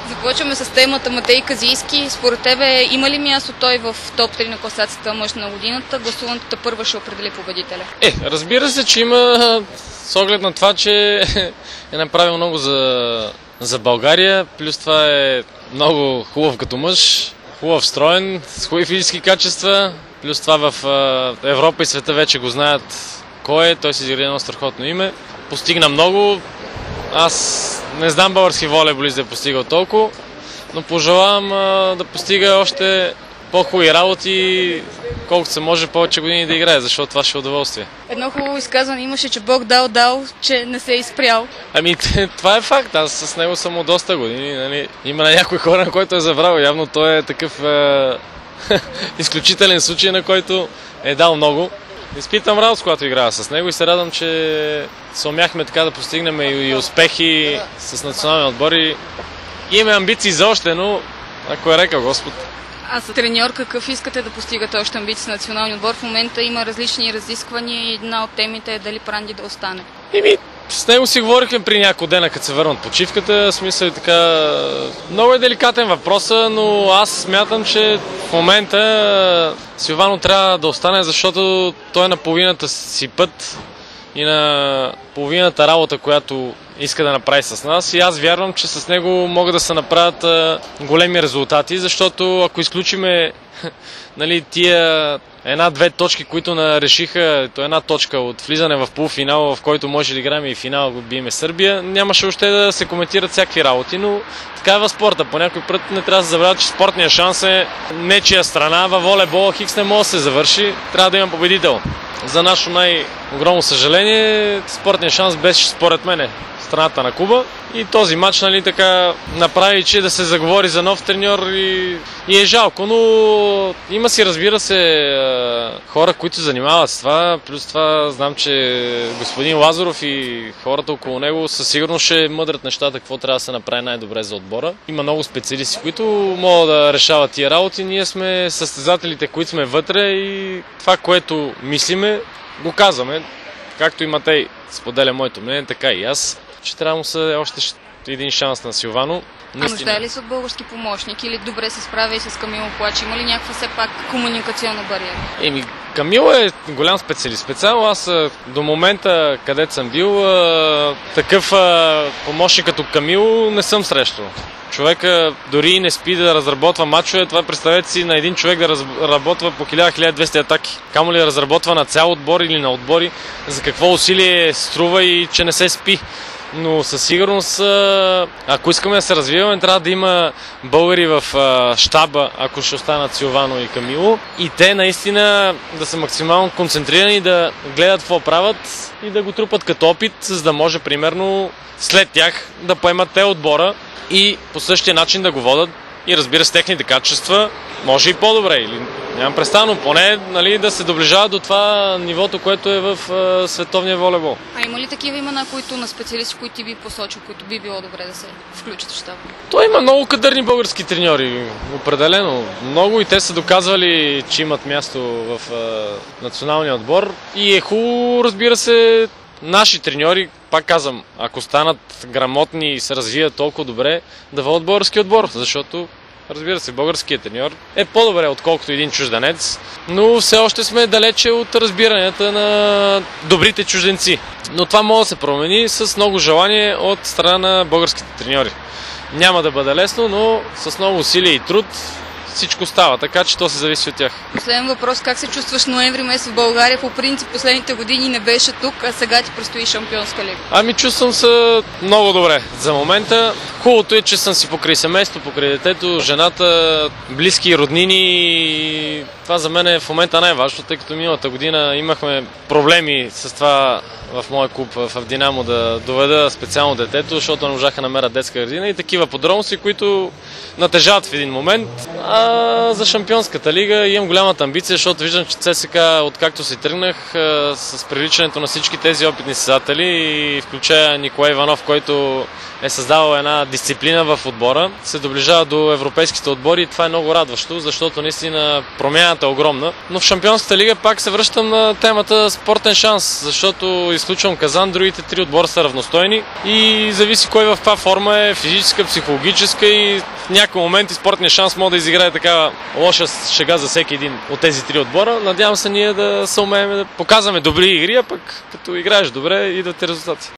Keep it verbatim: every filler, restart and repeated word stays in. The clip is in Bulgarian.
Започваме с темата Матей Казийски. Според тебе има ли място той в топ три на класацията мъж на годината? Гласуването първа ще определи победителя. Е, разбира се, че има, с оглед на това, че е направил много за, за България. Плюс това е много хубав като мъж, хубав строен, с хубави физически качества. Плюс това в Европа и света вече го знаят кой е. Той си изгради едно страхотно име. Постигна много. Аз не знам български волейболист да е постигал толкова, но пожелавам а, да постига още по-хубави работи, колкото се може повече години да играе, защото това ще е удоволствие. Едно хубаво изказване имаше, че Бог дал дал, че не се е изпрял. Ами това е факт, аз с него съм от доста години. Нали? Има на някой хора, на който е забрал. Явно той е такъв е, изключителен случай, на който е дал много. Изпитам радост, когато играя с него и се радвам, че се умяхме така да постигнем и успехи с националния отбор и имаме амбиции за още, но ако е рекал Господ. А за треньор какъв искате да постигате още амбиции с националния отбор? В момента има различни разисквания и една от темите е дали Пранди да остане. Ими, с него си говорихме при няколко дена, като се върнат почивката. Смисъл така, много е деликатен въпрос, но аз смятам, че в момента Силвано трябва да остане, защото той е на половината си път и на половината работа, която иска да направи с нас. И аз вярвам, че с него могат да се направят големи резултати, защото ако изключиме нали, тия една-две точки, които решиха, то една точка от влизане в полуфинал, в който може да играем и финал, го биеме Сърбия, нямаше още да се коментират всякакви работи, но така е във спорта. По някой път не трябва да се забравя, че спортният шанс е нечия страна. Във волейбола хикс не може да се завърши, трябва да има победител. За наше най-огромно съжаление, спортният шанс беше според мене страната на Куба. И този матч нали, така направи, че да се заговори за нов треньор и, и е жалко, но има си, разбира се, хора, които се занимават с това. Плюс това знам, че господин Лазаров и хората около него със сигурност ще мъдрят нещата, какво трябва да се направи най-добре за отбора. Има много специалисти, които могат да решават тия работи. Ние сме състезателите, които сме вътре и това, което мислиме, го казваме. Както и Матей споделя моето мнение, така и аз. Че трябва му се още един шанс на Силвано. А нуждае ли се от български помощник или добре се справя и с Камило Плач? Има ли някаква все пак комуникационна бариера? Еми, Камило е голям специалист. Специално аз до момента, където съм бил, такъв помощник като Камило не съм срещал. Човека дори не спи да разработва мачове, това представете си на един човек да разработва по хиляда-хиляда и двеста атаки. Камо ли разработва на цял отбор или на отбори, за какво усилие струва и че не се спи. Но със сигурност, ако искаме да се развиваме, трябва да има българи в щаба, ако ще останат Силвано и Камило. И те наистина да са максимално концентрирани, да гледат какво правят и да го трупат като опит, за да може примерно след тях да поемат те отбора и по същия начин да го водят и разбира се техните качества, може и по-добре. Или нямам представа, но поне нали, да се доближава до това нивото, което е в а, световния волейбол. А има ли такива имена, които на специалисти, които ти би посочил, които би било добре да се включат в щаба? Той има много кадърни български треньори, определено. Много и те са доказвали, че имат място в а, националния отбор. И е хубаво, разбира се, наши треньори, пак казвам, ако станат грамотни и се развият толкова добре, да водят български отбор, защото, разбира се, българският треньор е по-добре, отколкото един чужденец, но все още сме далече от разбиранията на добрите чужденци. Но това може да се промени с много желание от страна на българските треньори. Няма да бъде лесно, но с много усилие и труд всичко става, така че то се зависи от тях. Последен въпрос, как се чувстваш ноември месец в България? По принцип последните години не беше тук, а сега ти предстои Шампионска лига. Ами чувствам се много добре за момента. Хубавото е, че съм си покрай семейство, покрай детето, жената, близки, роднини. Това за мен е в момента най-важно, тъй като миналата година имахме проблеми с това в моя клуб в Динамо да доведа специално детето, защото не можаха да намерят детска градина и такива подробности, които натежават в един момент. А за Шампионската лига имам голямата амбиция, защото виждам, че ЦСКА, откакто си тръгнах, с привличането на всички тези опитни състезатели и включая Николай Иванов, който е създавал една дисциплина в отбора, се доближава до европейските отбори и това е много радващо, защото наистина промяната е огромна. Но в Шампионската лига пак се връщам на темата спортен шанс, защото изключвам Казан, другите три отбора са равностойни и зависи кой в каква форма е, физическа, психологическа и в някакъв момент и спортния шанс може да изиграе такава лоша шега за всеки един от тези три отбора. Надявам се ние да се умеем да показваме добри игри, а пък като играеш добре идват резултати.